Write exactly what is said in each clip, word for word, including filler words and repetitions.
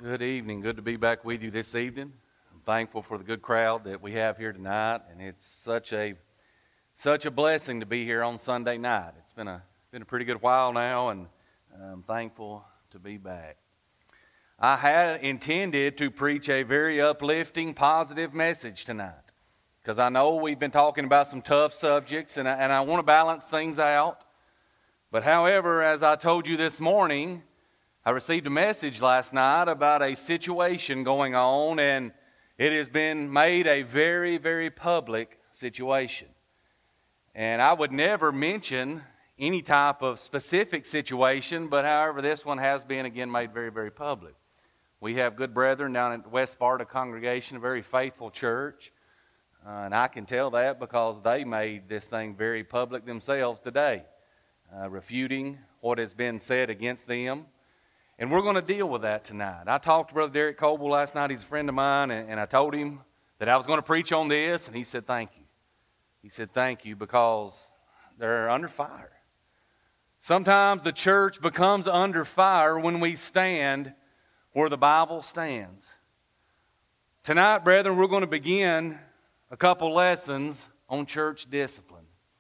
Good evening. Good to be back with you this evening. I'm thankful for the good crowd that we have here tonight, and it's such a such a blessing to be here on Sunday night. It's been a been a pretty good while now, and I'm thankful to be back. I had intended to preach a very uplifting, positive message tonight, because I know we've been talking about some tough subjects, and I, and I want to balance things out. But however, as I told you this morning, I received a message last night about a situation going on, and it has been made a very, very public situation. And I would never mention any type of specific situation, but however, this one has been again made very, very public. We have good brethren down at the West Sparta congregation, a very faithful church, uh, and I can tell that because they made this thing very public themselves today, uh, refuting what has been said against them. And we're going to deal with that tonight. I talked to Brother Derek Coble last night. He's a friend of mine, and, and I told him that I was going to preach on this, and he said, thank you. He said, thank you, because they're under fire. Sometimes the church becomes under fire when we stand where the Bible stands. Tonight, brethren, we're going to begin a couple lessons on church discipline.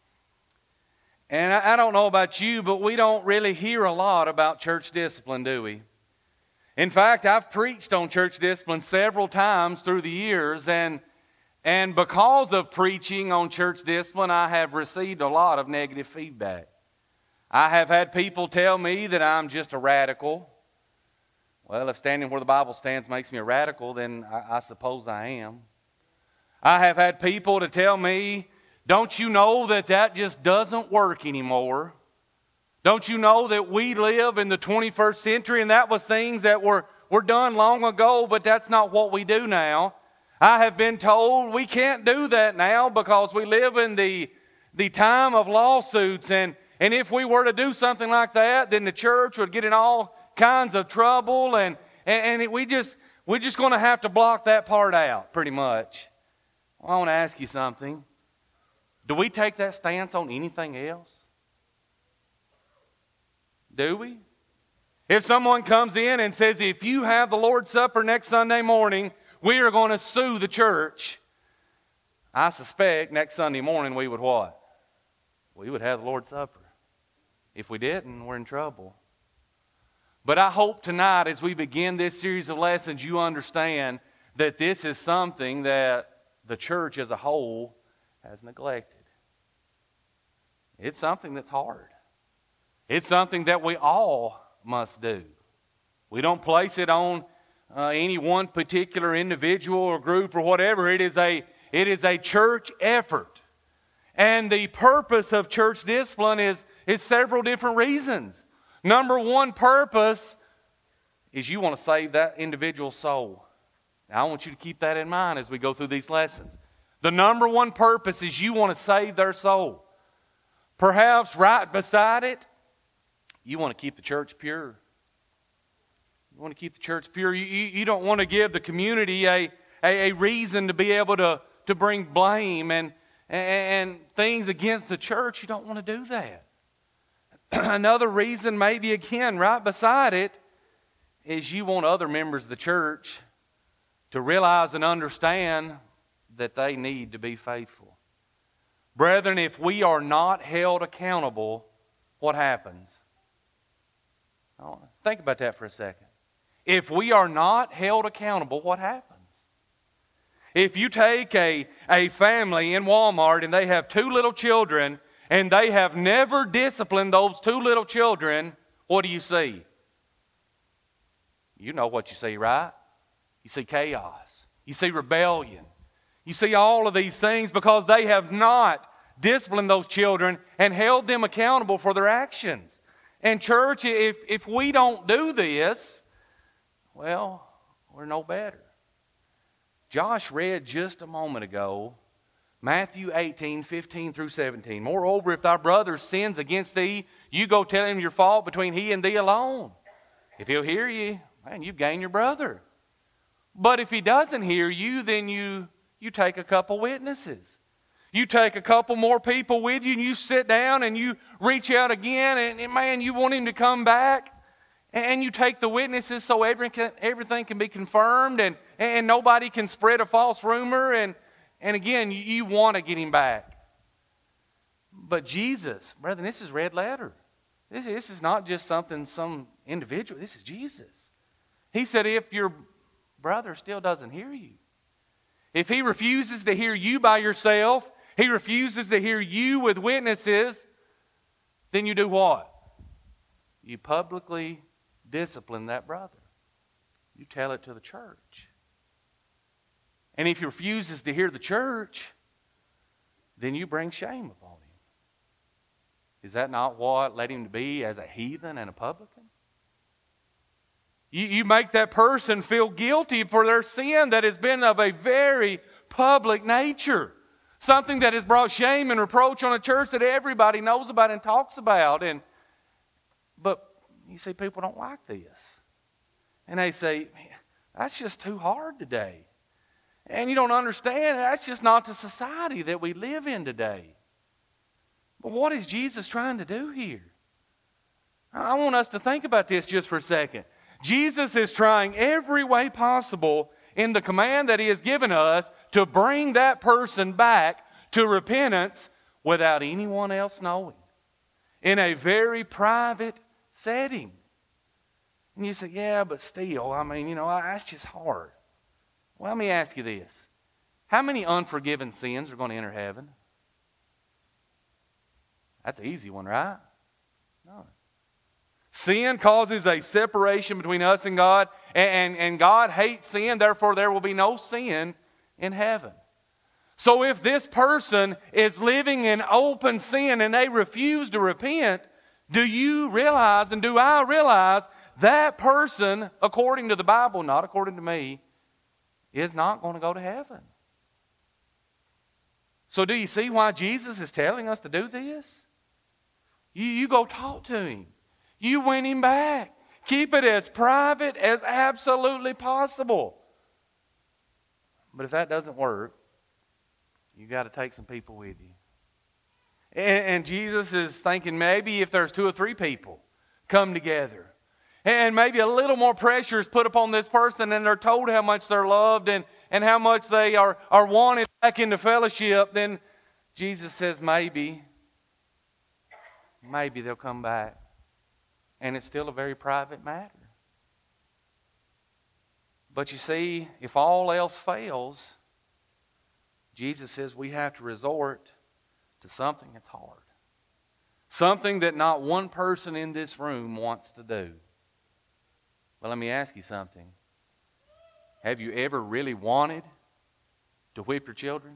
And I don't know about you, but we don't really hear a lot about church discipline, do we? In fact, I've preached on church discipline several times through the years, and, and because of preaching on church discipline, I have received a lot of negative feedback. I have had people tell me that I'm just a radical. Well, if standing where the Bible stands makes me a radical, then I, I suppose I am. I have had people to tell me, don't you know that that just doesn't work anymore? Don't you know that we live in the twenty-first century and that was things that were, were done long ago, but that's not what we do now? I have been told we can't do that now because we live in the, the time of lawsuits, and, and if we were to do something like that, then the church would get in all kinds of trouble, and, and, and it, we just, we're just going to have to block that part out pretty much. Well, I want to ask you something. Do we take that stance on anything else? Do we? If someone comes in and says, if you have the Lord's Supper next Sunday morning, we are going to sue the church, I suspect next Sunday morning we would what? We would have the Lord's Supper. If we didn't, we're in trouble. But I hope tonight as we begin this series of lessons, you understand that this is something that the church as a whole has neglected. It's something that's hard. It's something that we all must do. We don't place it on uh, any one particular individual or group or whatever. It is a it is a church effort. And the purpose of church discipline is, is several different reasons. Number one purpose is you want to save that individual's soul. Now, I want you to keep that in mind as we go through these lessons. The number one purpose is you want to save their soul. Perhaps right beside it, you want to keep the church pure. You want to keep the church pure. You, you, you don't want to give the community a, a, a reason to be able to, to bring blame and, and, and things against the church. You don't want to do that. Another reason, maybe again, right beside it, is you want other members of the church to realize and understand that they need to be faithful. Brethren, if we are not held accountable, what happens? Oh, think about that for a second. If we are not held accountable, what happens? If you take a, a family in Walmart and they have two little children and they have never disciplined those two little children, what do you see? You know what you see, right? You see chaos. You see rebellion. You see all of these things because they have not disciplined those children and held them accountable for their actions. And church, if, if we don't do this, well, we're no better. Josh read just a moment ago, Matthew eighteen, fifteen through seventeen. Moreover, if thy brother sins against thee, you go tell him your fault between he and thee alone. If he'll hear you, man, you've gained your brother. But if he doesn't hear you, then you, you take a couple witnesses. You take a couple more people with you and you sit down and you reach out again and, and man, you want him to come back. And you take the witnesses so everything can be confirmed and, and nobody can spread a false rumor. And, and again, you, you want to get him back. But Jesus, brethren, this is red letter. This, this is not just something, some individual. This is Jesus. He said if your brother still doesn't hear you, if he refuses to hear you by yourself, he refuses to hear you with witnesses, then you do what? You publicly discipline that brother. You tell it to the church. And if he refuses to hear the church, then you bring shame upon him. Is that not what led him to be as a heathen and a publican? You, you make that person feel guilty for their sin that has been of a very public nature. Something that has brought shame and reproach on a church that everybody knows about and talks about. And But you see, people don't like this. And they say, that's just too hard today. And you don't understand, that's just not the society that we live in today. But what is Jesus trying to do here? I want us to think about this just for a second. Jesus is trying every way possible in the command that he has given us to bring that person back to repentance without anyone else knowing. In a very private setting. And you say, yeah, but still, I mean, you know, that's just hard. Well, let me ask you this. How many unforgiven sins are going to enter heaven? That's an easy one, right? No. Sin causes a separation between us and God, and, and God hates sin, therefore there will be no sin in heaven. So if this person is living in open sin and they refuse to repent, do you realize, and do I realize, that person, according to the Bible, not according to me, is not going to go to heaven? So do you see why Jesus is telling us to do this? You, you go talk to him. You win him back. Keep it as private as absolutely possible. But if that doesn't work, you got to take some people with you. And, and Jesus is thinking maybe if there's two or three people come together, and maybe a little more pressure is put upon this person and they're told how much they're loved and, and how much they are, are wanted back into fellowship, then Jesus says maybe, maybe they'll come back. And it's still a very private matter. But you see, if all else fails, Jesus says we have to resort to something that's hard. Something that not one person in this room wants to do. Well, let me ask you something. Have you ever really wanted to whip your children?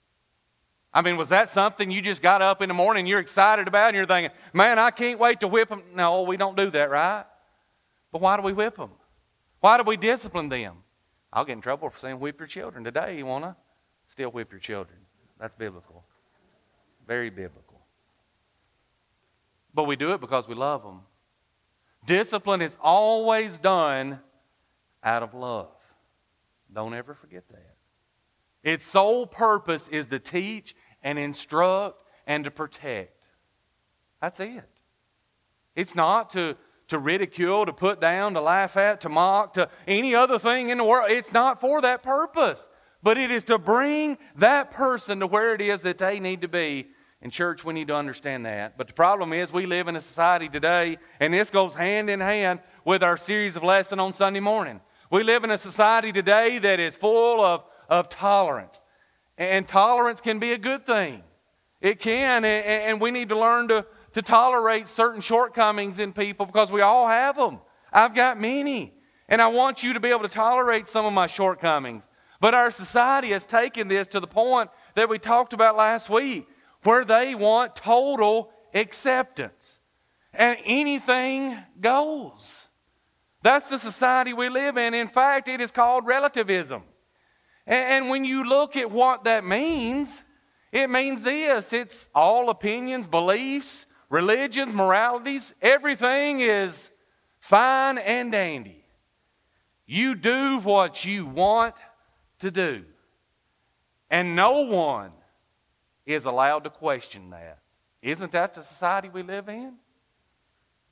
I mean, was that something you just got up in the morning and you're excited about and you're thinking, man, I can't wait to whip them? No, we don't do that, right? But why do we whip them? Why do we discipline them? I'll get in trouble for saying whip your children. Today, you want to still whip your children. That's biblical. Very biblical. But we do it because we love them. Discipline is always done out of love. Don't ever forget that. Its sole purpose is to teach and instruct and to protect. That's it. It's not to, to ridicule, to put down, to laugh at, to mock, to any other thing in the world. It's not for that purpose. But it is to bring that person to where it is that they need to be. In church, we need to understand that. But the problem is we live in a society today, and this goes hand in hand with our series of lessons on Sunday morning. We live in a society today that is full of of tolerance. And tolerance can be a good thing. It can, and we need to learn to, to tolerate certain shortcomings in people because we all have them. I've got many. And I want you to be able to tolerate some of my shortcomings. But our society has taken this to the point that we talked about last week, where they want total acceptance. And anything goes. That's the society we live in. In fact, it is called relativism. And when you look at what that means, it means this. It's all opinions, beliefs, religions, moralities. Everything is fine and dandy. You do what you want to do. And no one is allowed to question that. Isn't that the society we live in?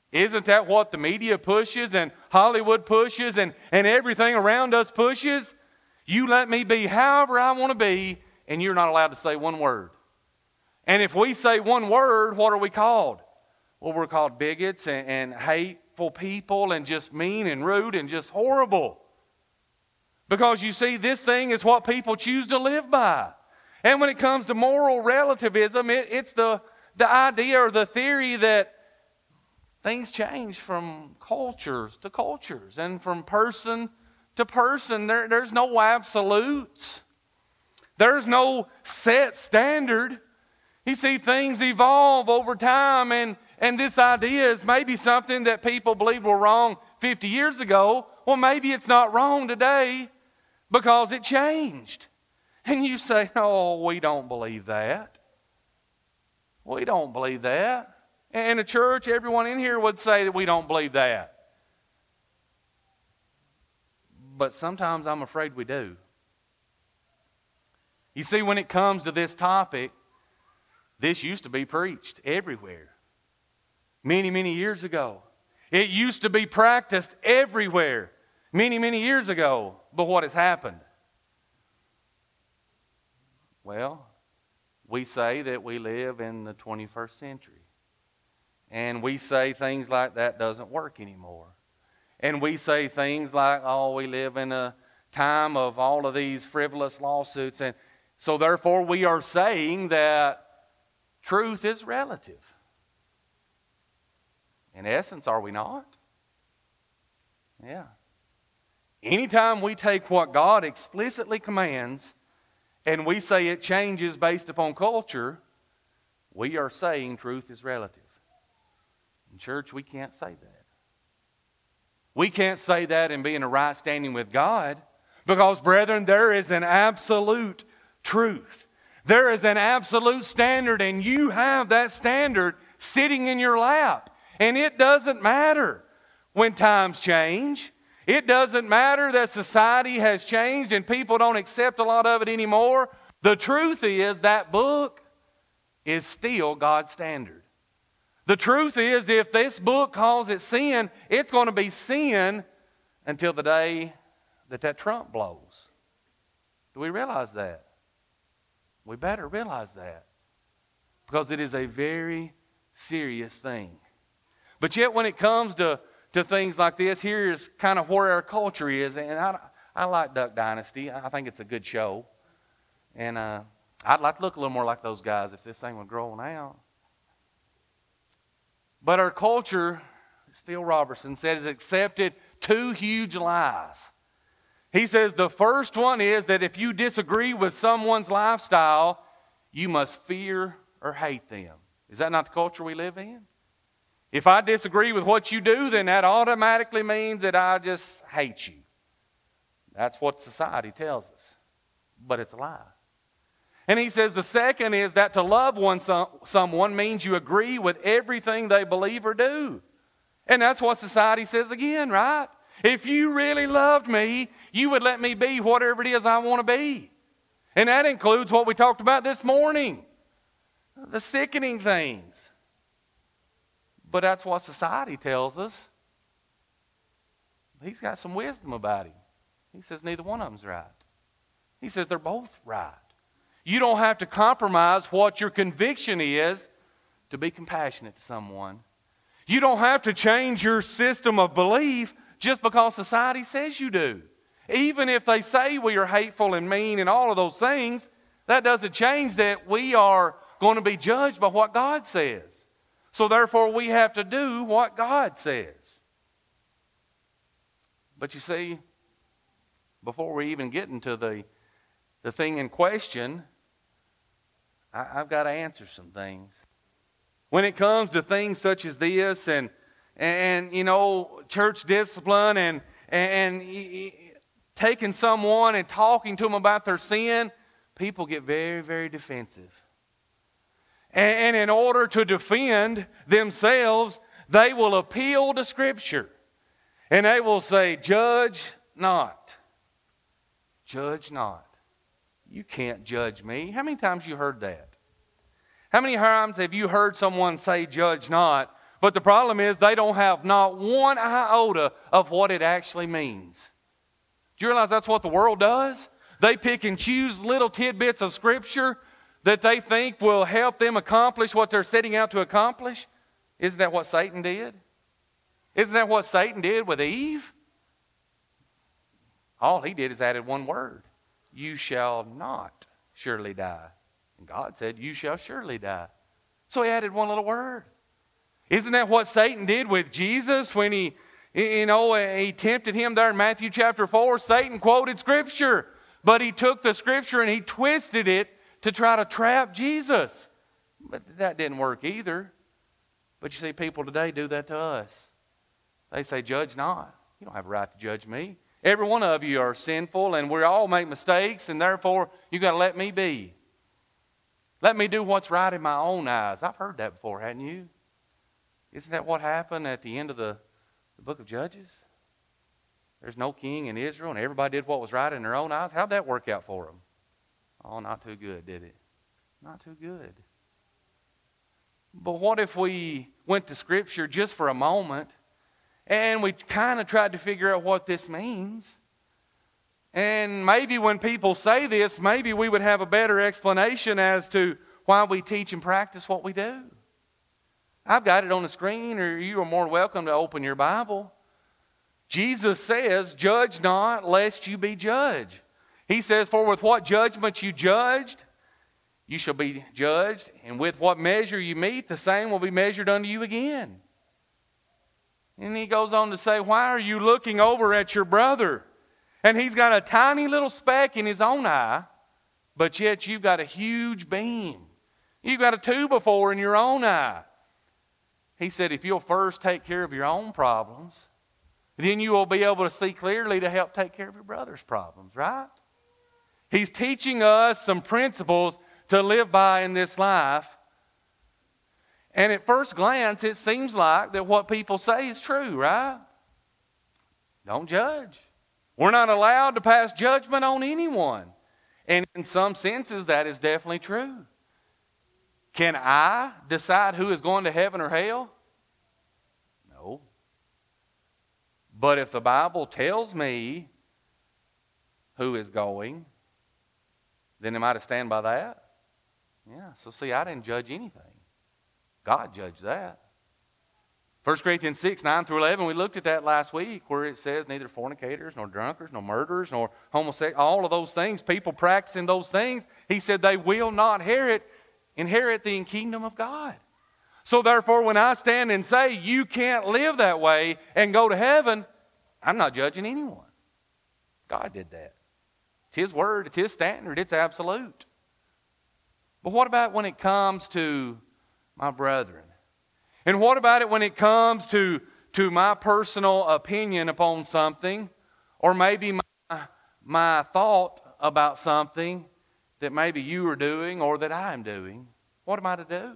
Isn't that what the media pushes and Hollywood pushes and, and everything around us pushes? You let me be however I want to be, and you're not allowed to say one word. And if we say one word, what are we called? Well, we're called bigots and, and hateful people and just mean and rude and just horrible. Because you see, this thing is what people choose to live by. And when it comes to moral relativism, it, it's the, the idea or the theory that things change from cultures to cultures and from person to person. There, there's no absolutes. There's no set standard. You see, things evolve over time, and, and this idea is maybe something that people believed were wrong fifty years ago. Well, maybe it's not wrong today because it changed. And you say, oh, we don't believe that. We don't believe that. And in the church, everyone in here would say that we don't believe that. But sometimes I'm afraid we do. You see, when it comes to this topic, this used to be preached everywhere. Many, many years ago. It used to be practiced everywhere. Many, many years ago. But what has happened? Well, we say that we live in the twenty-first century. And we say things like that doesn't work anymore. And we say things like, oh, we live in a time of all of these frivolous lawsuits. And so therefore we are saying that truth is relative. In essence, are we not? Yeah. Anytime we take what God explicitly commands and we say it changes based upon culture, we are saying truth is relative. In church, we can't say that. We can't say that and be in a right standing with God because, brethren, there is an absolute truth. There is an absolute standard, and you have that standard sitting in your lap. And it doesn't matter when times change. It doesn't matter that society has changed and people don't accept a lot of it anymore. The truth is that book is still God's standard. The truth is, if this book calls it sin, it's going to be sin until the day that that trump blows. Do we realize that? We better realize that. Because it is a very serious thing. But yet when it comes to, to things like this, here is kind of where our culture is. And I, I like Duck Dynasty. I think it's a good show. And uh, I'd like to look a little more like those guys if this thing would grow on out. But our culture, as Phil Robertson said, has accepted two huge lies. He says the first one is that if you disagree with someone's lifestyle, you must fear or hate them. Is that not the culture we live in? If I disagree with what you do, then that automatically means that I just hate you. That's what society tells us. But it's a lie. And he says the second is that to love one someone means you agree with everything they believe or do. And that's what society says again, right? If you really loved me, you would let me be whatever it is I want to be. And that includes what we talked about this morning. The sickening things. But that's what society tells us. He's got some wisdom about him. He says neither one of them's right. He says they're both right. You don't have to compromise what your conviction is to be compassionate to someone. You don't have to change your system of belief just because society says you do. Even if they say we are hateful and mean and all of those things, that doesn't change that we are going to be judged by what God says. So therefore we have to do what God says. But you see, before we even get into the, the thing in question, I, I've got to answer some things. When it comes to things such as this and, and you know, church discipline and, and, and taking someone and talking to them about their sin, people get very, very defensive. And, and in order to defend themselves, they will appeal to Scripture. And they will say, judge not. Judge not. You can't judge me. How many times have you heard that? How many times have you heard someone say, judge not, But the problem is they don't have not one iota of what it actually means. Do you realize that's what the world does? They pick and choose little tidbits of Scripture that they think will help them accomplish what they're setting out to accomplish. Isn't that what Satan did? Isn't that what Satan did with Eve? All he did is added one word. You shall not surely die. And God said, you shall surely die. So he added one little word. Isn't that what Satan did with Jesus when he, you know, he tempted him there in Matthew chapter four? Satan quoted Scripture, but he took the Scripture and he twisted it to try to trap Jesus. But that didn't work either. But you see, people today do that to us. They say, judge not. You don't have a right to judge me. Every one of you are sinful and we all make mistakes, and therefore you got to let me be. Let me do what's right in my own eyes. I've heard that before, hadn't you? Isn't that what happened at the end of the, the book of Judges? There's no king in Israel, and everybody did what was right in their own eyes. How'd that work out for them? Oh, not too good, did it? Not too good. But what if we went to Scripture just for a moment and we kind of tried to figure out what this means? And maybe when people say this, maybe we would have a better explanation as to why we teach and practice what we do. I've got it on the screen, or you are more welcome to open your Bible. Jesus says, judge not, lest you be judged. He says, for with what judgment you judged, you shall be judged, and with what measure you meet, the same will be measured unto you again. And he goes on to say, why are you looking over at your brother? And he's got a tiny little speck in his own eye, but yet you've got a huge beam. You've got a two by four in your own eye. He said, if you'll first take care of your own problems, then you will be able to see clearly to help take care of your brother's problems, right? He's teaching us some principles to live by in this life. And at first glance, it seems like that what people say is true, right? Don't judge. We're not allowed to pass judgment on anyone. And in some senses, that is definitely true. Can I decide who is going to heaven or hell? No. But if the Bible tells me who is going, then am I to stand by that? Yeah, so see, I didn't judge anything. God judged that. First Corinthians six, nine through eleven, we looked at that last week where it says neither fornicators, nor drunkards, nor murderers, nor homosexuals, all of those things, people practicing those things, he said they will not inherit, inherit the kingdom of God. So therefore, when I stand and say you can't live that way and go to heaven, I'm not judging anyone. God did that. It's His word, it's His standard, it's absolute. But what about when it comes to my brethren? And what about it when it comes to, to my personal opinion upon something, or maybe my, my thought about something that maybe you are doing or that I am doing? What am I to do?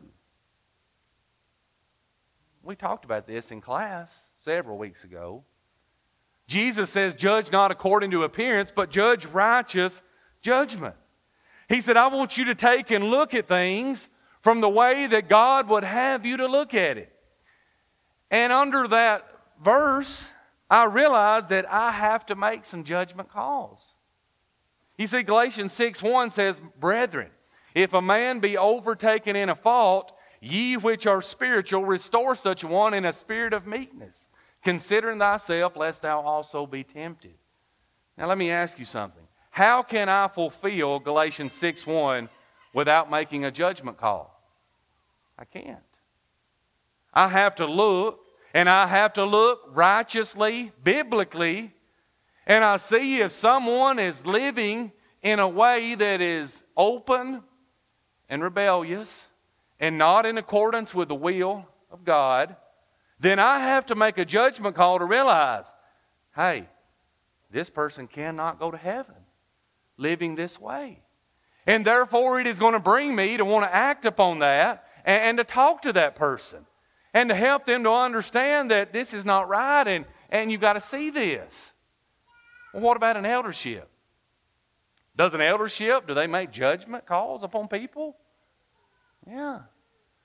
We talked about this in class several weeks ago. Jesus says, judge not according to appearance, but judge righteous judgment. He said, I want you to take and look at things from the way that God would have you to look at it. And under that verse, I realized that I have to make some judgment calls. You see, Galatians six one says, brethren, if a man be overtaken in a fault, ye which are spiritual, restore such a one in a spirit of meekness, considering thyself, lest thou also be tempted. Now let me ask you something. How can I fulfill Galatians six one without making a judgment call? I can't. I have to look, and I have to look righteously, biblically, and I see if someone is living in a way that is open and rebellious and not in accordance with the will of God, then I have to make a judgment call to realize, hey, this person cannot go to heaven living this way. And therefore it is going to bring me to want to act upon that and, and to talk to that person and to help them to understand that this is not right and, and you've got to see this. Well, what about an eldership? Does an eldership, do they make judgment calls upon people? Yeah.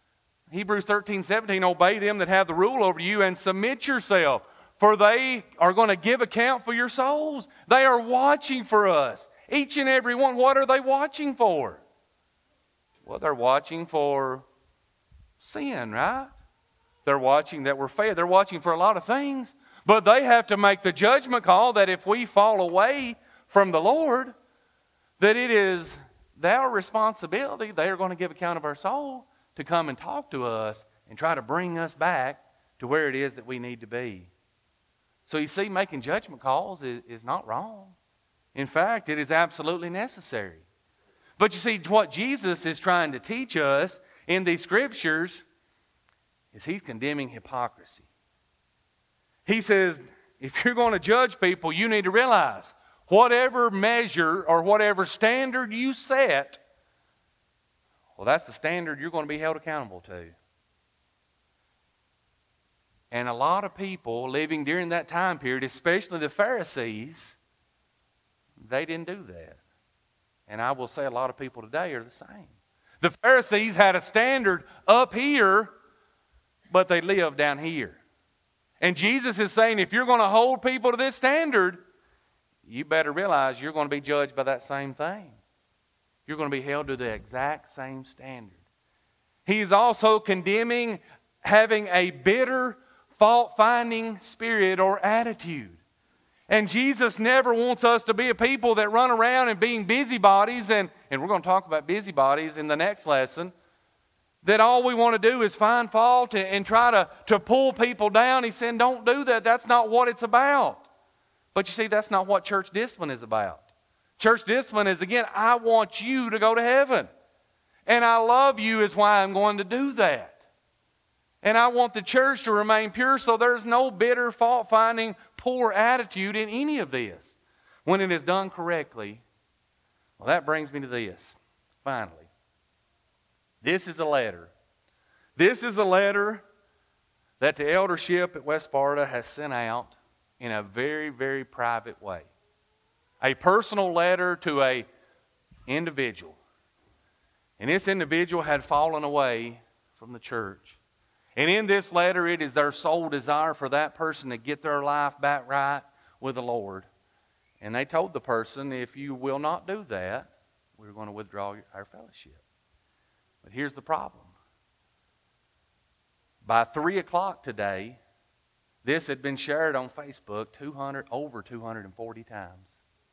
Hebrews thirteen, seventeen, obey them that have the rule over you and submit yourself, for they are going to give account for your souls. They are watching for us. Each and every one, what are they watching for? Well, they're watching for sin, right? They're watching that we're fair. They're watching for a lot of things. But they have to make the judgment call that if we fall away from the Lord, that it is their responsibility. They are going to give account of our soul to come and talk to us and try to bring us back to where it is that we need to be. So you see, making judgment calls is, is not wrong. In fact, it is absolutely necessary. But you see, what Jesus is trying to teach us in these scriptures is He's condemning hypocrisy. He says, if you're going to judge people, you need to realize whatever measure or whatever standard you set, well, that's the standard you're going to be held accountable to. And a lot of people living during that time period, especially the Pharisees, they didn't do that. And I will say a lot of people today are the same. The Pharisees had a standard up here, but they lived down here. And Jesus is saying, if you're going to hold people to this standard, you better realize you're going to be judged by that same thing. You're going to be held to the exact same standard. He is also condemning having a bitter, fault-finding spirit or attitude. And Jesus never wants us to be a people that run around and being busybodies, and, and we're going to talk about busybodies in the next lesson, that all we want to do is find fault and, and try to, to pull people down. He's saying, don't do that. That's not what it's about. But you see, that's not what church discipline is about. Church discipline is, again, I want you to go to heaven. And I love you is why I'm going to do that. And I want the church to remain pure, so there's no bitter, fault-finding, poor attitude in any of this. When it is done correctly, well, that brings me to this, finally. This is a letter. This is a letter that the eldership at West Sparta has sent out in a very, very private way. A personal letter to an individual. And this individual had fallen away from the church. And in this letter, it is their sole desire for that person to get their life back right with the Lord. And they told the person, if you will not do that, we're going to withdraw our fellowship. But here's the problem. By three o'clock today, this had been shared on Facebook two hundred, over two hundred forty times.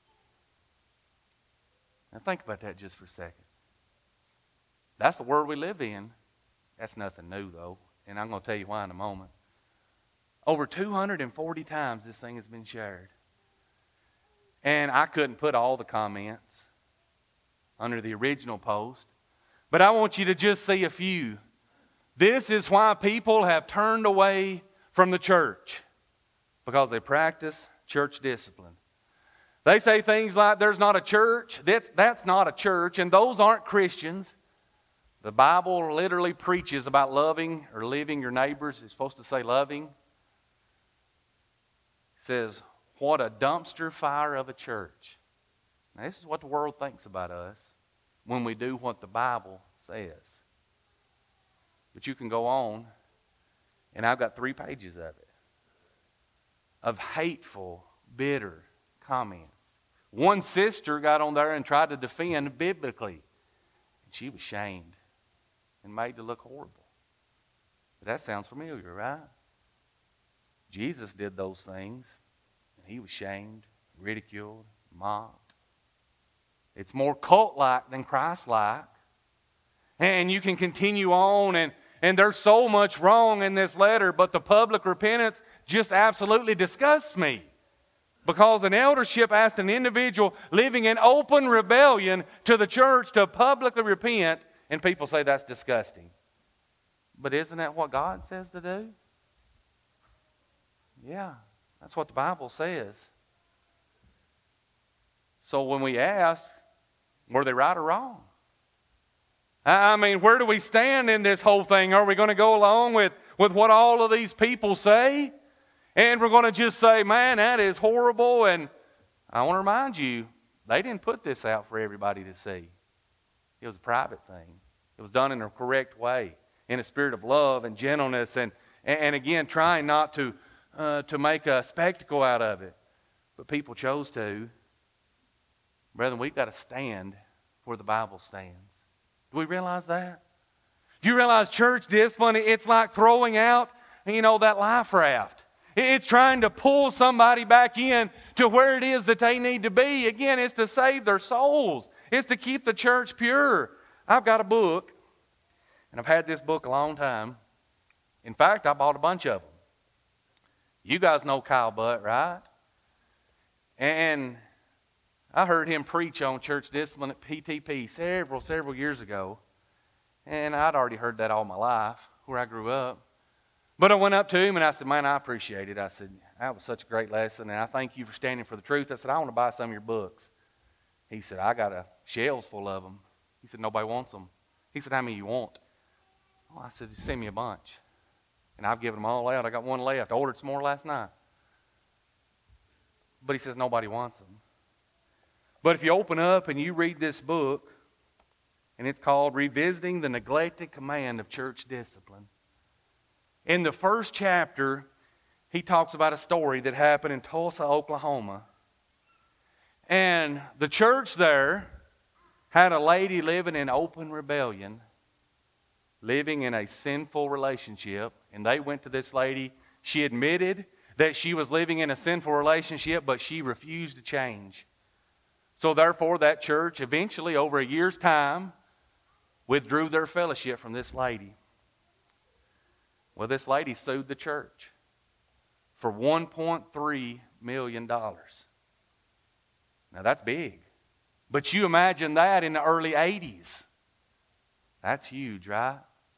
Now think about that just for a second. That's the world we live in. That's nothing new, though. And I'm going to tell you why in a moment. Over two hundred forty times this thing has been shared. And I couldn't put all the comments under the original post. But I want you to just see a few. This is why people have turned away from the church. Because they practice church discipline. They say things like, there's not a church. That's, that's not a church. And those aren't Christians. The Bible literally preaches about loving or living your neighbors. It's supposed to say loving. It says, what a dumpster fire of a church. Now, this is what the world thinks about us when we do what the Bible says. But you can go on, and I've got three pages of it, of hateful, bitter comments. One sister got on there and tried to defend biblically, and she was shamed and made to look horrible. But that sounds familiar, right? Jesus did those things, and He was shamed, ridiculed, mocked. It's more cult-like than Christ-like. And you can continue on, and, and there's so much wrong in this letter, but the public repentance just absolutely disgusts me. Because an eldership asked an individual living in open rebellion to the church to publicly repent, and people say that's disgusting. But isn't that what God says to do? Yeah, that's what the Bible says. So when we ask, were they right or wrong? I mean, where do we stand in this whole thing? Are we going to go along with, with what all of these people say? And we're going to just say, man, that is horrible. And I want to remind you, they didn't put this out for everybody to see. It was a private thing. It was done in a correct way. in a spirit of love and gentleness, and, and again, trying not to, uh, to make a spectacle out of it. But people chose to. Brethren, we've got to stand where the Bible stands. Do we realize that? Do you realize church discipline, it's like throwing out, you know, that life raft. It's trying to pull somebody back in to where it is that they need to be. Again, it's to save their souls. It's to keep the church pure. I've got a book, and I've had this book a long time. In fact, I bought a bunch of them. You guys know Kyle Butt, right? And I heard him preach on church discipline at P T P several, several years ago. And I'd already heard that all my life, where I grew up. But I went up to him and I said, man, I appreciate it. I said, that was such a great lesson, and I thank you for standing for the truth. I said, I want to buy some of your books. He said, I got a shelves full of them. He said, nobody wants them. He said, how many you want? Well, I said, send me a bunch. And I've given them all out. I got one left. I ordered some more last night. But he says, nobody wants them. But if you open up and you read this book, and it's called Revisiting the Neglected Command of Church Discipline. In the first chapter, he talks about a story that happened in Tulsa, Oklahoma. And the church there had a lady living in open rebellion, living in a sinful relationship. And they went to this lady. She admitted that she was living in a sinful relationship, but she refused to change. So therefore, that church eventually, over a year's time, withdrew their fellowship from this lady. Well, this lady sued the church for one point three million dollars. Now, that's big. But you imagine that in the early eighties. That's huge, right?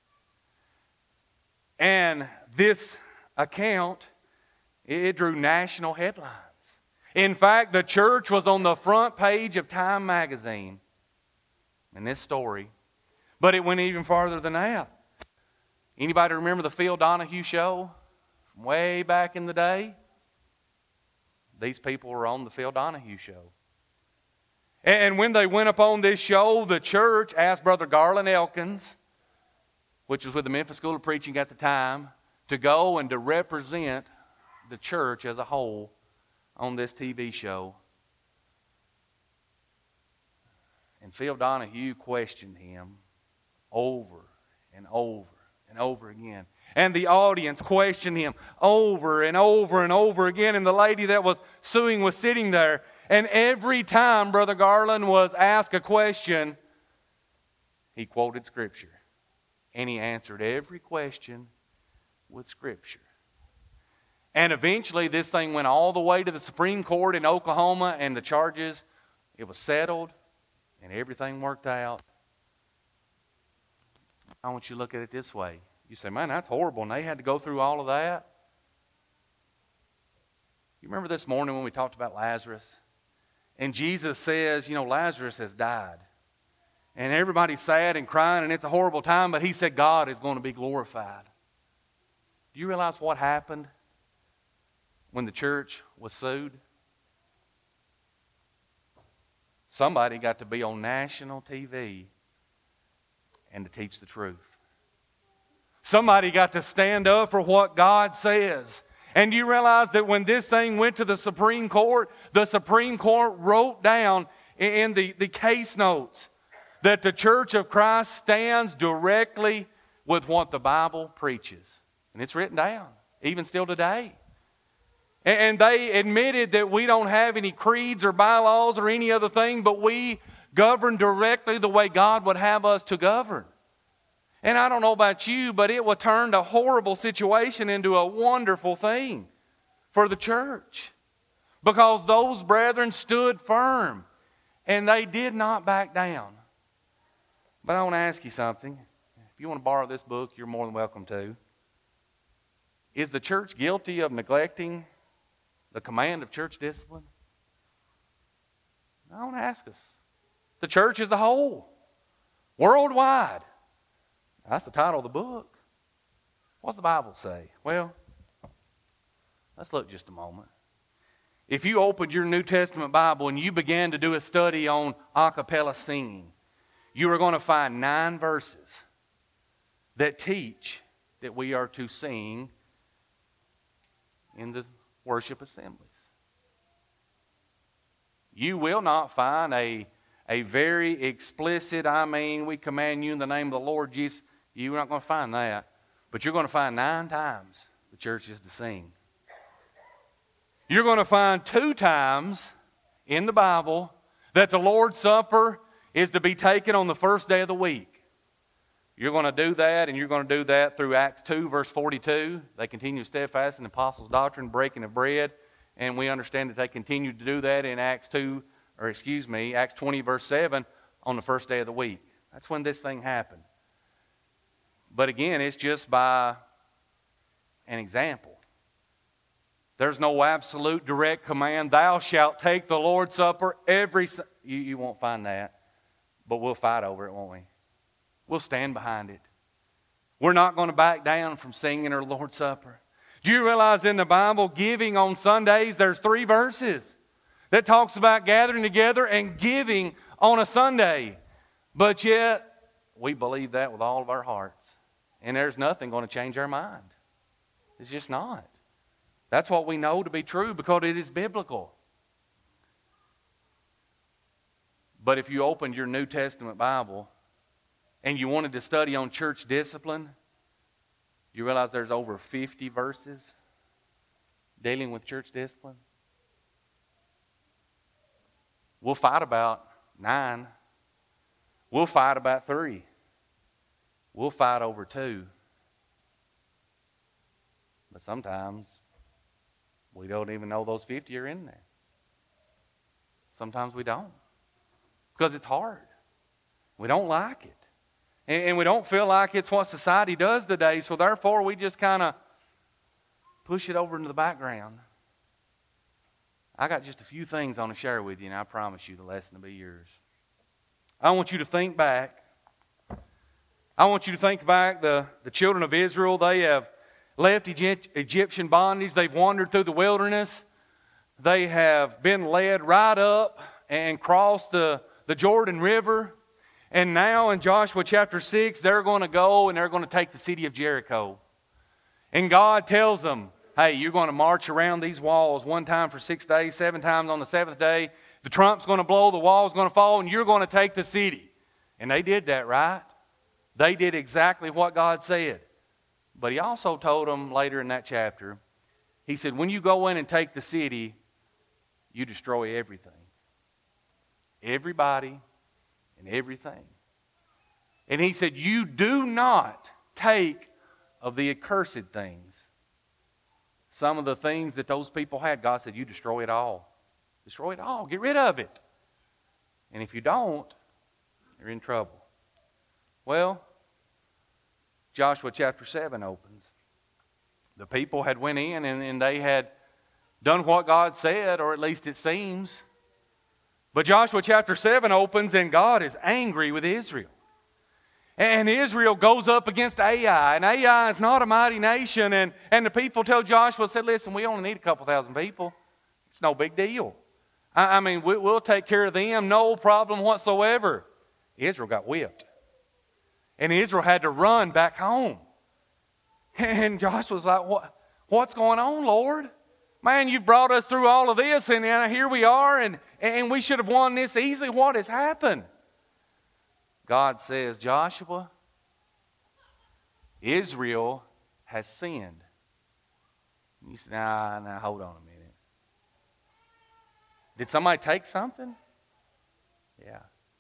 And this account, it drew national headlines. In fact, the church was on the front page of Time magazine in this story. But it went even farther than that. Anybody remember the Phil Donahue show from way back in the day? These people were on the Phil Donahue show. And when they went up on this show, the church asked Brother Garland Elkins, which was with the Memphis School of Preaching at the time, to go and to represent the church as a whole on this T V show. And Phil Donahue questioned him over and over and over again. And the audience questioned him over and over and over again. And the lady that was suing was sitting there. And every time Brother Garland was asked a question, he quoted Scripture. And he answered every question with Scripture. And eventually this thing went all the way to the Supreme Court in Oklahoma, and the charges, it was settled, and everything worked out. I want you to look at it this way. You say, man, that's horrible, and they had to go through all of that. You remember this morning when we talked about Lazarus? And Jesus says, you know, Lazarus has died. And everybody's sad and crying, and it's a horrible time, but he said God is going to be glorified. Do you realize what happened when the church was sued? Somebody got to be on national T V and to teach the truth. Somebody got to stand up for what God says. And you realize that when this thing went to the Supreme Court, the Supreme Court wrote down in the, the case notes that the Church of Christ stands directly with what the Bible preaches. And it's written down, even still today. And they admitted that we don't have any creeds or bylaws or any other thing, but we govern directly the way God would have us to govern. And I don't know about you, but it will turn a horrible situation into a wonderful thing for the church. Because those brethren stood firm and they did not back down. But I want to ask you something. If you want to borrow this book, you're more than welcome to. Is the church guilty of neglecting the command of church discipline? I want to ask us. The church as a whole, worldwide. That's the title of the book. What's the Bible say? Well, let's look just a moment. If you opened your New Testament Bible and you began to do a study on a cappella singing, you are going to find nine verses that teach that we are to sing in the worship assemblies. You will not find a, a very explicit, I mean, we command you in the name of the Lord Jesus. You're not going to find that. But you're going to find nine times the church is to sing. You're going to find two times in the Bible that the Lord's Supper is to be taken on the first day of the week. You're going to do that, and you're going to do that through Acts two, verse forty-two. They continue steadfast in the apostles' doctrine, breaking of bread. And we understand that they continue to do that in Acts two, or excuse me, Acts twenty, verse seven, on the first day of the week. That's when this thing happened. But again, it's just by an example. There's no absolute direct command, thou shalt take the Lord's Supper every... You, you won't find that. But we'll fight over it, won't we? We'll stand behind it. We're not going to back down from singing our Lord's Supper. Do you realize in the Bible, giving on Sundays, there's three verses that talks about gathering together and giving on a Sunday. But yet, we believe that with all of our hearts. And there's nothing going to change our mind. It's just not. That's what we know to be true because it is biblical. But if you opened your New Testament Bible and you wanted to study on church discipline, you realize there's over fifty verses dealing with church discipline. We'll fight about nine. We'll fight about three. We'll fight over two. But sometimes we don't even know those fifty are in there. Sometimes we don't. Because it's hard. We don't like it. And, and we don't feel like it's what society does today, so therefore we just kind of push it over into the background. I got just a few things I want to share with you, and I promise you the lesson will be yours. I want you to think back. I want you to think back the, the children of Israel. They have left Egypt, Egyptian bondage. They've wandered through the wilderness. They have been led right up and crossed the, the Jordan River. And now in Joshua chapter six, they're going to go and they're going to take the city of Jericho. And God tells them, hey, you're going to march around these walls one time for six days, seven times on the seventh day. The trump's going to blow, the wall's going to fall, and you're going to take the city. And they did that, right? They did exactly what God said. But he also told them later in that chapter, he said, when you go in and take the city, you destroy everything. Everybody and everything. And he said, you do not take of the accursed things. Some of the things that those people had, God said, you destroy it all. Destroy it all. Get rid of it. And if you don't, you're in trouble. Well, Joshua chapter seven opens. The people had went in and, and they had done what God said, or at least it seems. But Joshua chapter seven opens and God is angry with Israel. And Israel goes up against Ai. And Ai is not a mighty nation. And, and the people tell Joshua, said, listen, we only need a couple thousand people. It's no big deal. I, I mean, we, we'll take care of them. No problem whatsoever. Israel got whipped. And Israel had to run back home. And Joshua's like, what, what's going on, Lord? Man, you've brought us through all of this, and uh, here we are, and, and we should have won this easily. What has happened? God says, Joshua, Israel has sinned. And you say, nah, nah, hold on a minute. Did somebody take something? Yeah.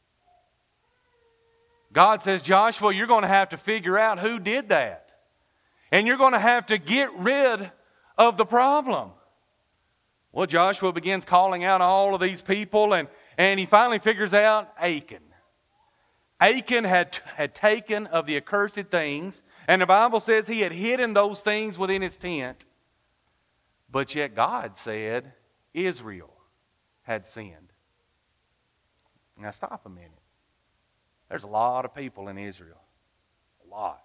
God says, Joshua, you're going to have to figure out who did that. And you're going to have to get rid of the problem. Well, Joshua begins calling out all of these people, and, and he finally figures out Achan. Achan had, had taken of the accursed things, and the Bible says he had hidden those things within his tent. But yet God said Israel had sinned. Now stop a minute. There's a lot of people in Israel. A lot.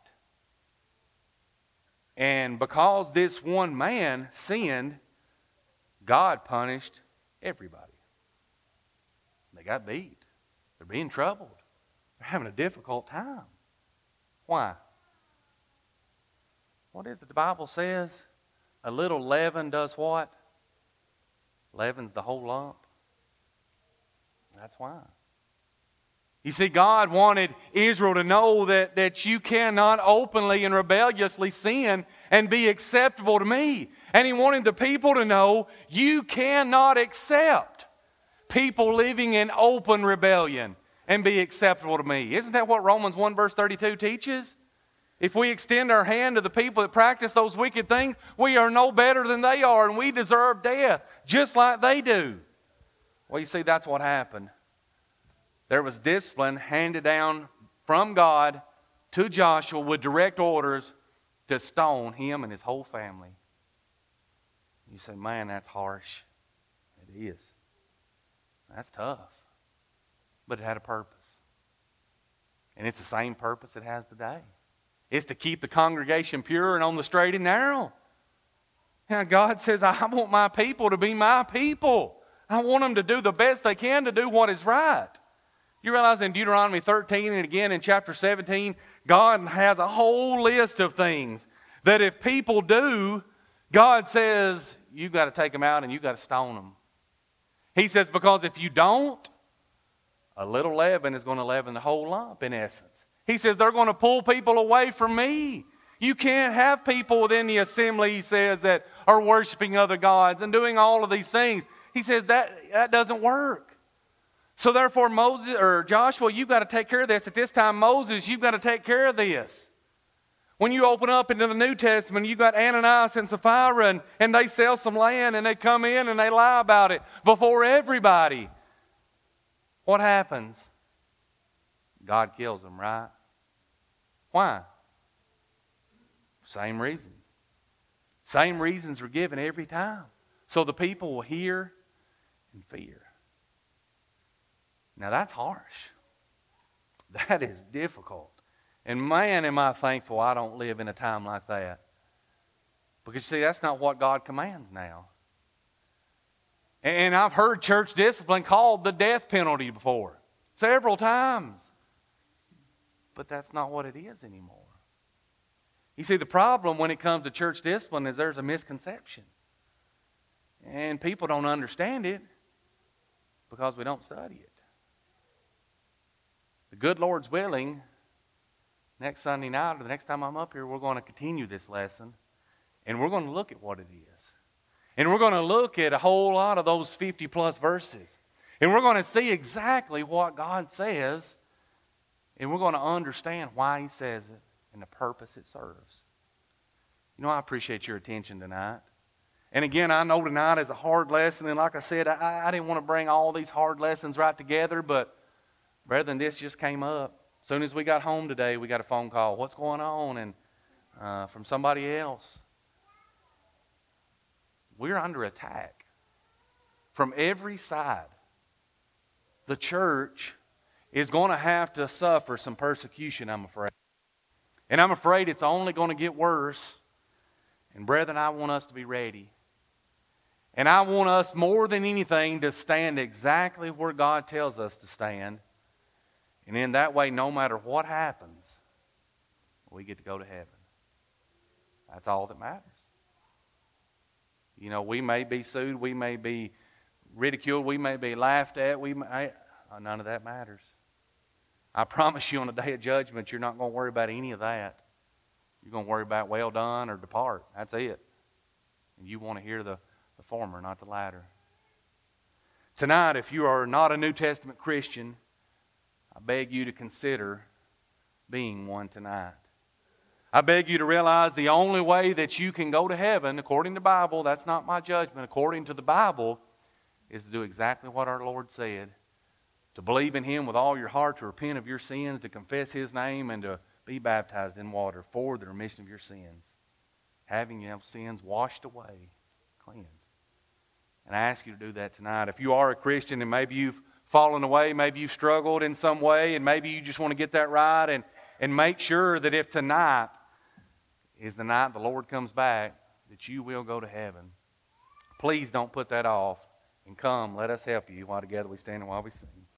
And because this one man sinned, God punished everybody. They got beat. They're being troubled. They're having a difficult time. Why? What is it the Bible says? A little leaven does what? Leavens the whole lump. That's why. You see, God wanted Israel to know that, that you cannot openly and rebelliously sin and be acceptable to me. And He wanted the people to know you cannot accept people living in open rebellion and be acceptable to me. Isn't that what Romans one verse thirty-two teaches? If we extend our hand to the people that practice those wicked things, we are no better than they are, and we deserve death, just like they do. Well, you see, that's what happened. There was discipline handed down from God to Joshua with direct orders to stone him and his whole family. You say, man, that's harsh. It is. That's tough. But it had a purpose. And it's the same purpose it has today. It's to keep the congregation pure and on the straight and narrow. Now, God says, I want my people to be my people. I want them to do the best they can to do what is right. You realize in Deuteronomy thirteen and again in chapter seventeen, God has a whole list of things that if people do, God says, you've got to take them out and you've got to stone them. He says, because if you don't, a little leaven is going to leaven the whole lump in essence. He says, they're going to pull people away from me. You can't have people within the assembly, he says, that are worshiping other gods and doing all of these things. He says that, that doesn't work. So therefore, Moses or Joshua, you've got to take care of this. At this time, Moses, you've got to take care of this. When you open up into the New Testament, you've got Ananias and Sapphira, and, and they sell some land, and they come in and they lie about it before everybody. What happens? God kills them, right? Why? Same reason. Same reasons are given every time. So the people will hear and fear. Now that's harsh. That is difficult. And man, am I thankful I don't live in a time like that. Because see, that's not what God commands now. And I've heard church discipline called the death penalty before. Several times. But that's not what it is anymore. You see, the problem when it comes to church discipline is there's a misconception. And people don't understand it because we don't study it. The good Lord's willing, next Sunday night or the next time I'm up here, we're going to continue this lesson. And we're going to look at what it is. And we're going to look at a whole lot of those fifty plus verses. And we're going to see exactly what God says. And we're going to understand why He says it and the purpose it serves. You know, I appreciate your attention tonight. And again, I know tonight is a hard lesson. And like I said, I, I didn't want to bring all these hard lessons right together. But rather than this just came up. As soon as we got home today, we got a phone call. What's going on? And uh, from somebody else. We're under attack from every side. The church is going to have to suffer some persecution, I'm afraid. And I'm afraid it's only going to get worse. And brethren, I want us to be ready. And I want us more than anything to stand exactly where God tells us to stand. And in that way, no matter what happens, we get to go to heaven. That's all that matters. You know, we may be sued, we may be ridiculed, we may be laughed at, we may, none of that matters. I promise you on the day of judgment, you're not going to worry about any of that. You're going to worry about well done or depart. That's it. And you want to hear the, the former, not the latter. Tonight, if you are not a New Testament Christian, I beg you to consider being one tonight. I beg you to realize the only way that you can go to heaven, according to the Bible, that's not my judgment, according to the Bible, is to do exactly what our Lord said. To believe in Him with all your heart, to repent of your sins, to confess His name, and to be baptized in water for the remission of your sins. Having your sins washed away, cleansed. And I ask you to do that tonight. If you are a Christian and maybe you've fallen away, maybe you've struggled in some way, and maybe you just want to get that right, and, and make sure that if tonight is the night the Lord comes back, that you will go to heaven. Please don't put that off, and come, let us help you while together we stand and while we sing.